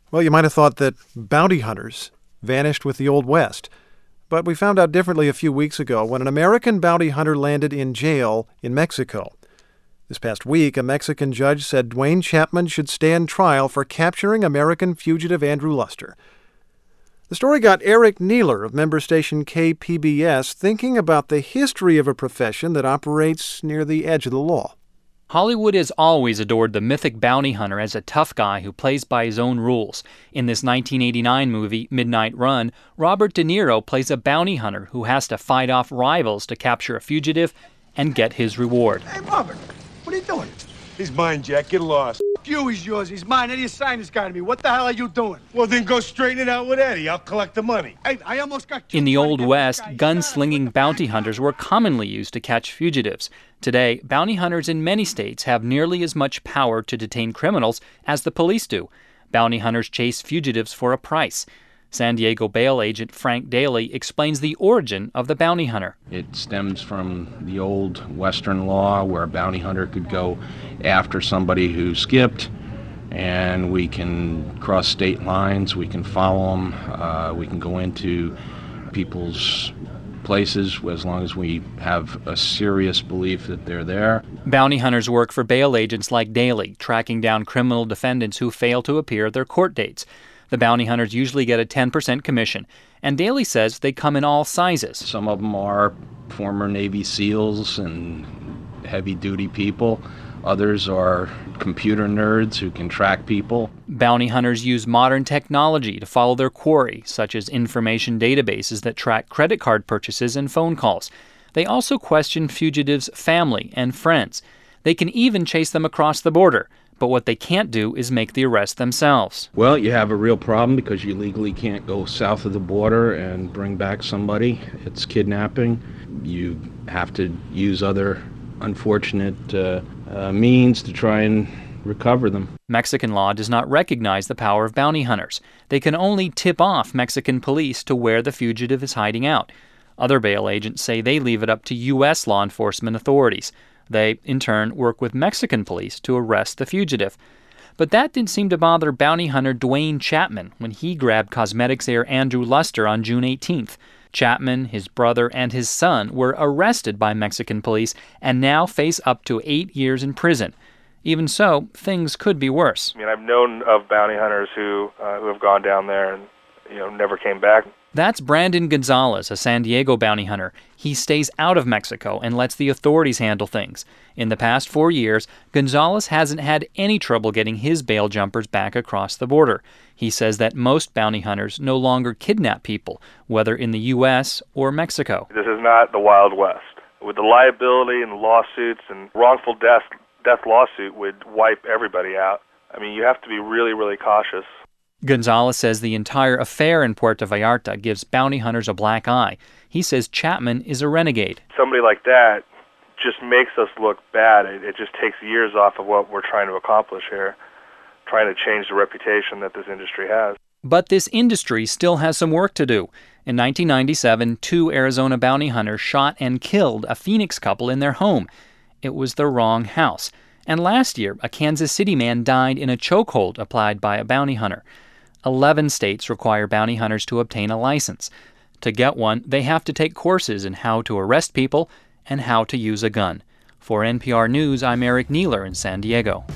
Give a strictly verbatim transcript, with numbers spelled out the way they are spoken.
Well, you might have thought that bounty hunters vanished with the Old West. But we found out differently a few weeks ago when an American bounty hunter landed in jail in Mexico. This past week, a Mexican judge said Duane Chapman should stand trial for capturing American fugitive Andrew Luster. The story got Eric Neeler of member station K P B S thinking about the history of a profession that operates near the edge of the law. Hollywood has always adored the mythic bounty hunter as a tough guy who plays by his own rules. In this nineteen eighty-nine movie, Midnight Run, Robert De Niro plays a bounty hunter who has to fight off rivals to capture a fugitive and get his reward. Hey, Robert, what are you doing? He's mine, Jack. Get lost. F you, he's yours. He's mine. Eddie assigned this guy to me. What the hell are you doing? Well, then go straighten it out with Eddie. I'll collect the money. Hey, I almost got In the Old West, gunslinging bounty hunters were commonly used to catch fugitives. Today, bounty hunters in many states have nearly as much power to detain criminals as the police do. Bounty hunters chase fugitives for a price. San Diego bail agent Frank Daly explains the origin of the bounty hunter. It stems from the old Western law where a bounty hunter could go after somebody who skipped, and we can cross state lines, we can follow them, uh, we can go into people's places as long as we have a serious belief that they're there. Bounty hunters work for bail agents like Daly, tracking down criminal defendants who fail to appear at their court dates. The bounty hunters usually get a ten percent commission, and Daly says they come in all sizes. Some of them are former Navy SEALs and heavy-duty people. Others are computer nerds who can track people. Bounty hunters use modern technology to follow their quarry, such as information databases that track credit card purchases and phone calls. They also question fugitives' family and friends. They can even chase them across the border. But what they can't do is make the arrest themselves. Well, you have a real problem because you legally can't go south of the border and bring back somebody. It's kidnapping. You have to use other unfortunate uh, uh, means to try and recover them. Mexican law does not recognize the power of bounty hunters. They can only tip off Mexican police to where the fugitive is hiding out. Other bail agents say they leave it up to U S law enforcement authorities. They, in turn, work with Mexican police to arrest the fugitive. But that didn't seem to bother bounty hunter Duane Chapman when he grabbed cosmetics heir Andrew Luster on June eighteenth. Chapman, his brother, and his son were arrested by Mexican police and now face up to eight years in prison. Even so, things could be worse. I mean, I've known of bounty hunters who uh, who have gone down there and, you know, never came back. That's Brandon Gonzalez, a San Diego bounty hunter. He stays out of Mexico and lets the authorities handle things. In the past four years, Gonzalez hasn't had any trouble getting his bail jumpers back across the border. He says that most bounty hunters no longer kidnap people, whether in the U S or Mexico. This is not the Wild West. With the liability and lawsuits and wrongful death, death lawsuit would wipe everybody out. I mean, you have to be really, really cautious. Gonzalez says the entire affair in Puerto Vallarta gives bounty hunters a black eye. He says Chapman is a renegade. Somebody like that just makes us look bad. It, it just takes years off of what we're trying to accomplish here, trying to change the reputation that this industry has. But this industry still has some work to do. In nineteen ninety-seven, two Arizona bounty hunters shot and killed a Phoenix couple in their home. It was the wrong house. And last year, a Kansas City man died in a chokehold applied by a bounty hunter. Eleven states require bounty hunters to obtain a license. To get one, they have to take courses in how to arrest people and how to use a gun. For N P R News, I'm Eric Neeler in San Diego.